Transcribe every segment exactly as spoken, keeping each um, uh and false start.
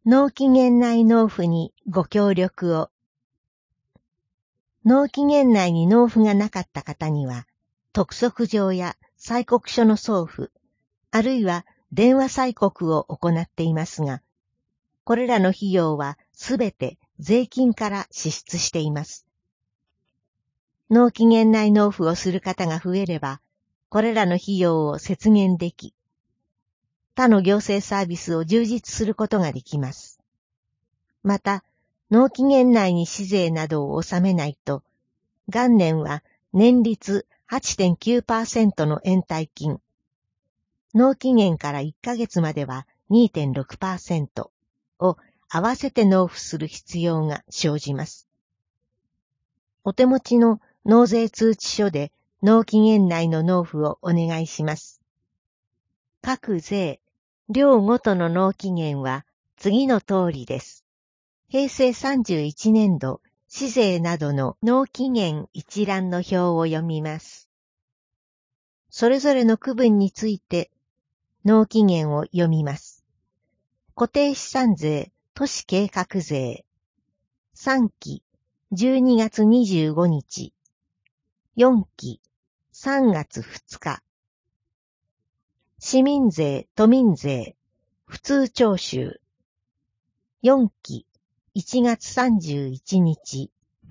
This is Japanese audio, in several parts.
納期限内納付にご協力を。納期限内に納付がなかった方には、督促状や催告書の送付、あるいは電話催告を行っていますが、これらの費用はすべて税金から支出しています。納期限内納付をする方が増えれば、これらの費用を節減でき、他の行政サービスを充実することができます。また、納期限内に市税などを納めないと、元年は年率 はちてんきゅうパーセント の延滞金、納期限からいっかげつまでは にてんろくパーセント を合わせて納付する必要が生じます。お手持ちの納税通知書で納期限内の納付をお願いします。各税、両ごとの納期限は次の通りです。へいせいさんじゅういちねんど、市税などの納期限一覧の表を読みます。それぞれの区分について、納期限を読みます。固定資産税、都市計画税。さんき、じゅうにがつにじゅうごにち。よんき、さんがつふつか。市民税、都民税、普通徴収。よんき、いちがつさんじゅういちにち。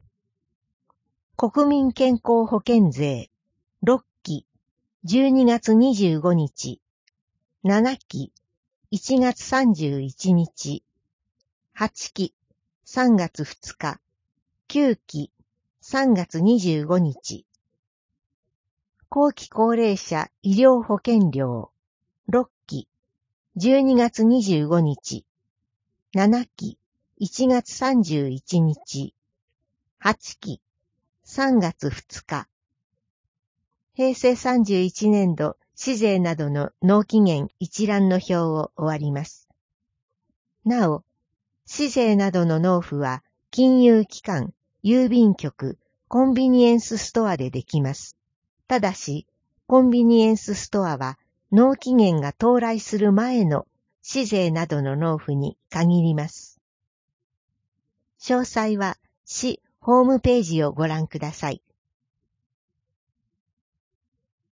国民健康保険税、ろっき、じゅうにがつにじゅうごにち。ななき、いちがつさんじゅういちにち。はちき、さんがつふつか。きゅうき、さんがつにじゅうごにち。後期高齢者医療保険料、ろっき、じゅうにがつにじゅうごにち。ななき、いちがつさんじゅういちにち。はちき、さんがつふつか。へいせいさんじゅういちねんど、市税などの納期限一覧の表を終わります。なお、市税などの納付は、金融機関、郵便局、コンビニエンスストアでできます。ただし、コンビニエンスストアは、納期限が到来する前の市税などの納付に限ります。詳細は、市ホームページをご覧ください。